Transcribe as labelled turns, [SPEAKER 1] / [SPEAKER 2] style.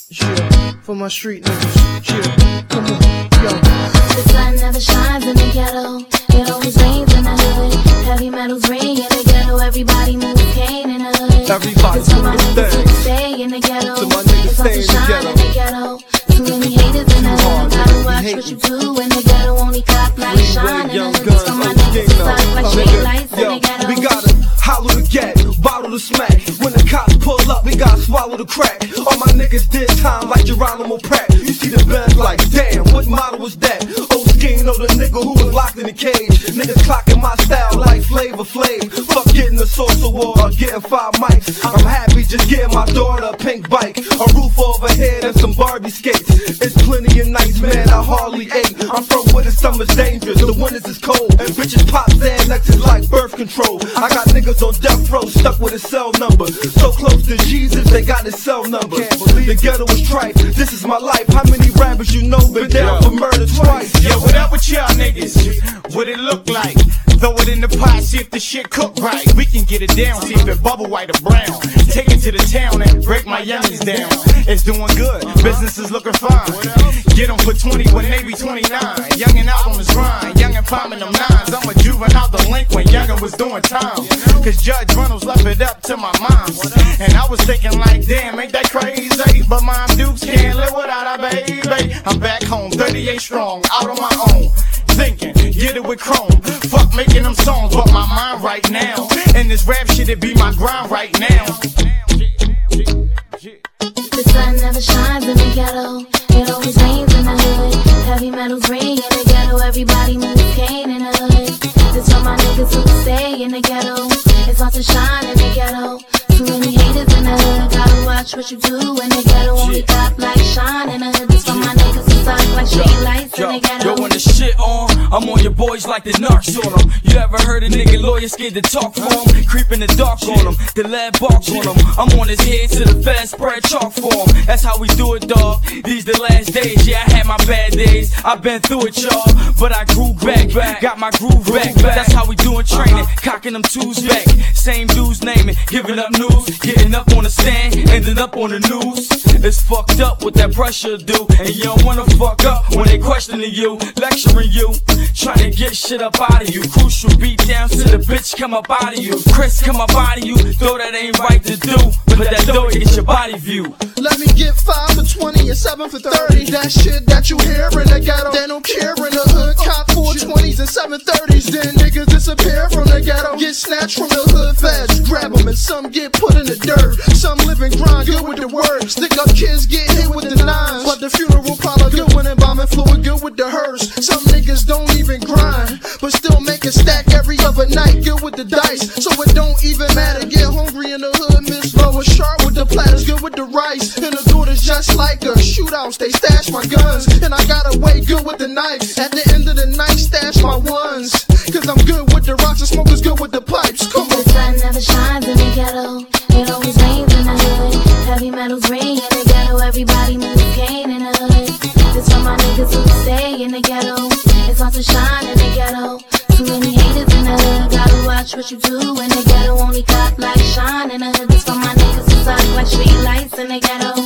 [SPEAKER 1] Yeah, for my street niggas. Yeah, come on, yo.
[SPEAKER 2] The sun never shines in the ghetto. It always rains in the hood. Heavy metals ring in the ghetto. Everybody moves cane in the hood.
[SPEAKER 1] Everybody
[SPEAKER 2] it's for my
[SPEAKER 1] do
[SPEAKER 2] niggas
[SPEAKER 1] the
[SPEAKER 2] who stay in the ghetto.
[SPEAKER 1] So my niggas stay in the ghetto.
[SPEAKER 2] In the ghetto. Too many haters in the hood. Gotta watch what you do in the ghetto. Only cop like shine in the hood. It's for my niggas who suck like street lights in the ghetto.
[SPEAKER 1] We gotta hollow to get, bottle to smack. When the cops pull up, we gotta swallow the crack. All my niggas did time like Geronimo Pratt. You see the Benz like, damn, what model was that? Old skin of the nigga who was locked in the cage. Niggas clocking my style like Flavor Flav. Fuck getting the Source Award or getting 5 mics. I'm happy just getting my daughter a pink bike, a roof overhead and some Barbie skates. It's plenty of nights, man, I hardly ate. I'm from where the summer's dangerous, the winters is cold, and bitches pop Xanaxes like birth control. I got niggas on death row stuck with a cell number, so close to Jesus they got his cell number. The ghetto is tripe, this is my life. How many rappers you know been down for murder twice?
[SPEAKER 3] Yo, what up with y'all niggas? What it look like? Throw it in the pot, see if the shit cook right. We can get it down, see if it bubble white or brown. Take it to the town and break my youngins down. It's doing good, business is looking fine. Get them for 20 when they be 29. Youngin' out on his grind, youngin' climbing them nines. I'm a juvenile delinquent, youngin' was doing time. Cause Judge Reynolds left it up to my mom. And I was thinking like, damn, ain't that crazy? But Mom Dukes can't live without her baby. I'm back home, 38 strong, out on my own. Thinking, get it with Chrome. Fuck making them songs, but my mind right now. And this rap shit, it be my grind right now.
[SPEAKER 2] The sun never shines in the ghetto. It always rains in the hood. Heavy metals ring in the ghetto. Everybody moves cane in the hood. This for my niggas who stay in the ghetto. It's on to shine in the ghetto. Too many haters in the hood. Gotta watch what you do in the ghetto. Only cop like shine in the hood. This for my niggas who suck like street lights in the ghetto.
[SPEAKER 4] Yo, when the shit on, I'm on your boys like the narcs on them. You ever heard a nigga lawyer scared to talk for him? Creep in the dark on him, the lead barks on him. I'm on his head to the feds spread chalk for him. That's how we do it, dawg. These the last days, yeah, I had my bad days. I've been through it, y'all, but I grew back. Got my groove back. That's how we doing training, cocking them twos back. Same dudes naming, giving up news, getting up on the stand, ending up on the news. It's fucked up what that pressure do, and you don't wanna fuck up when they questioning you, lecturing you, trying to get shit up out of you. Crucial beat down to the bitch come up out of you. Chris come up out of you, though that ain't right to do, but that door get your body view.
[SPEAKER 1] Let me get 5 for 20 and 7 for 30. That shit that you hear in the ghetto, they don't care in the hood. Cop 420s and 730s, then niggas disappear from the ghetto. Get snatched from the hood feds, grab them and some get put in the dirt. Some live and grind, good with the word. Stick up kids get hit with the nines, but the funeral parlor good when embalming fluid, good with the hearse. Some niggas don't even grind, but still make a stack every other night, good with the dice. So it don't even matter, get hungry in the hood. Miss Lower sharp with the platters, good with the rice. And the daughter's just like a shootouts, they stash my guns, and I got away good with the knife. At the end of the night, stash my ones, cause I'm good with the rocks and smokers, good with the pipes. Come on.
[SPEAKER 2] The sun never shines in the ghetto. It always rains in the hood. Heavy metals ring in the ghetto. Everybody moves cane in the hood. This for my niggas who stay in the ghetto. It's on to shine in the ghetto. Too many haters in the hood. Gotta watch what you do in the ghetto. Only cop like shine in the hood. This for my niggas who suck like street lights in the ghetto.